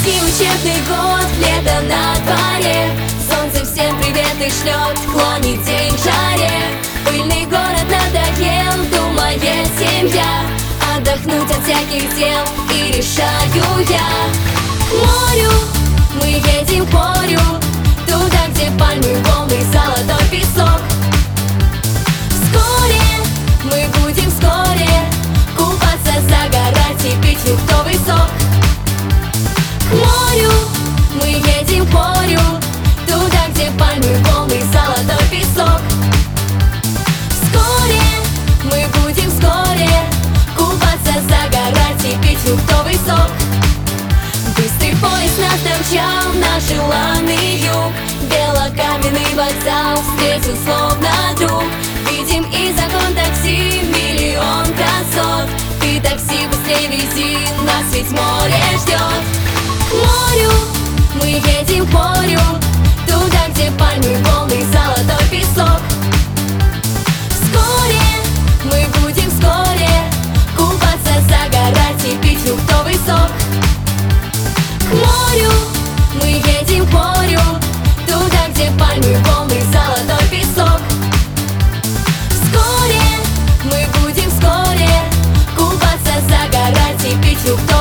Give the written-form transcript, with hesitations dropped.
Почти учебный год, лето на дворе. Солнце всем приветы шлет, клонит день к жаре. Пыльный город надоел, думает семья. Отдохнуть от всяких дел и решаю я. К морю мы едем, к морю, туда, где пальмы, волны, золотой песок. Вскоре мы будем купаться, загорать и пить фруктовый сок. К морю мы едем, к морю, туда, где пальмы, волны, золотой песок. Вскоре мы будем купаться, загорать и пить фруктовый сок. Быстрый поезд нас домчал на желанный юг. Белокаменный вокзал встретил словно друг. Видим и закон такси, миллион красот. Ты такси быстрее вези, нас ведь море ждет. К морю мы едем, к морю, туда, где пальмы, волны, золотой песок. Вскоре мы будем купаться, загорать и пить фруктовый сок. К морю мы едем, к морю, туда, где пальмы, волны, золотой песок. Вскоре мы будем купаться, загорать и пить фруктовый сок.